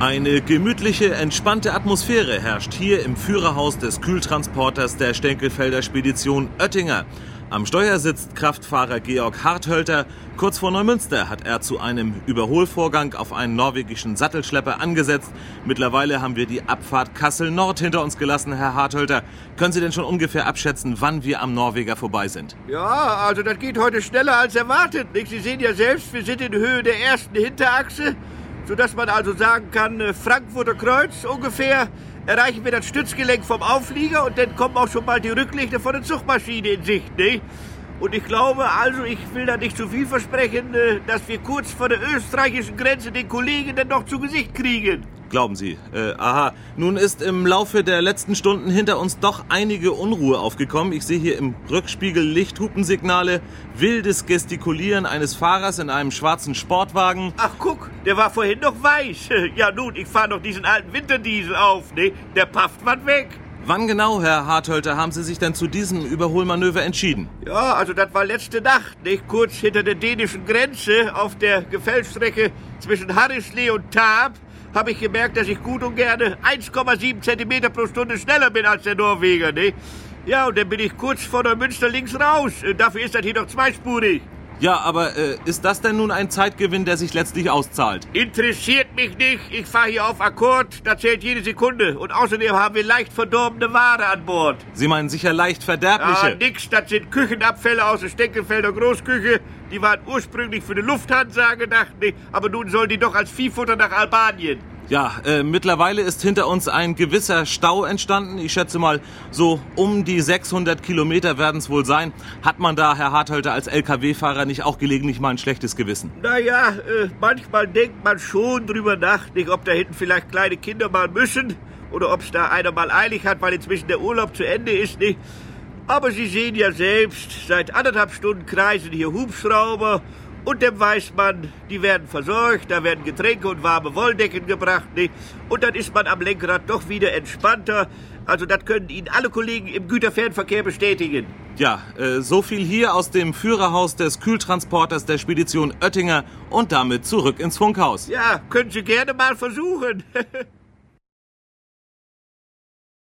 Eine gemütliche, entspannte Atmosphäre herrscht hier im Führerhaus des Kühltransporters der Stenckelfelder Spedition Oettinger. Am Steuer sitzt Kraftfahrer Georg Harthölter. Kurz vor Neumünster hat er zu einem Überholvorgang auf einen norwegischen Sattelschlepper angesetzt. Mittlerweile haben wir die Abfahrt Kassel-Nord hinter uns gelassen, Herr Harthölter. Können Sie denn schon ungefähr abschätzen, wann wir am Norweger vorbei sind? Ja, also das geht heute schneller als erwartet. Nicht? Sie sehen ja selbst, wir sind in Höhe der ersten Hinterachse, sodass man also sagen kann, Frankfurter Kreuz ungefähr erreichen wir das Stützgelenk vom Auflieger und dann kommen auch schon bald die Rücklichter von der Zugmaschine in Sicht. Nicht? Und ich glaube, also ich will da nicht zu viel versprechen, dass wir kurz vor der österreichischen Grenze den Kollegen dann noch zu Gesicht kriegen. Glauben Sie? Aha. Nun ist im Laufe der letzten Stunden hinter uns doch einige Unruhe aufgekommen. Ich sehe hier im Rückspiegel Lichthupensignale, wildes Gestikulieren eines Fahrers in einem schwarzen Sportwagen. Ach guck, der war vorhin noch weiß. Ja nun, ich fahre noch diesen alten Winterdiesel auf, ne? Der pafft was weg. Wann genau, Herr Harthölter, haben Sie sich denn zu diesem Überholmanöver entschieden? Ja, also das war letzte Nacht, nicht? Kurz hinter der dänischen Grenze auf der Gefällstrecke zwischen Harrisley und Taab habe ich gemerkt, dass ich gut und gerne 1,7 Zentimeter pro Stunde schneller bin als der Norweger, ne? Ja, und dann bin ich kurz vor Neumünster links raus. Dafür ist das hier noch zweispurig. Ja, aber ist das denn nun ein Zeitgewinn, der sich letztlich auszahlt? Interessiert mich nicht. Ich fahre hier auf Akkord. Da zählt jede Sekunde. Und außerdem haben wir leicht verdorbene Ware an Bord. Sie meinen sicher leicht verderbliche? Ja, nix. Das sind Küchenabfälle aus der Stenckelfelder Großküche. Die waren ursprünglich für die Lufthansa gedacht, ne? Aber nun sollen die doch als Viehfutter nach Albanien. Ja, mittlerweile ist hinter uns ein gewisser Stau entstanden. Ich schätze mal, so um die 600 Kilometer werden es wohl sein. Hat man da, Herr Harthölter, als LKW-Fahrer nicht auch gelegentlich mal ein schlechtes Gewissen? Naja, manchmal denkt man schon drüber nach, nicht, ob da hinten vielleicht kleine Kinder mal müssen oder ob es da einer mal eilig hat, weil inzwischen der Urlaub zu Ende ist, nicht? Aber Sie sehen ja selbst, seit 1,5 Stunden kreisen hier Hubschrauber. Und dann weiß man, die werden versorgt, da werden Getränke und warme Wolldecken gebracht, nicht? Und dann ist man am Lenkrad doch wieder entspannter. Also das können Ihnen alle Kollegen im Güterfernverkehr bestätigen. Ja, so viel hier aus dem Führerhaus des Kühltransporters der Spedition Oettinger und damit zurück ins Funkhaus. Ja, können Sie gerne mal versuchen.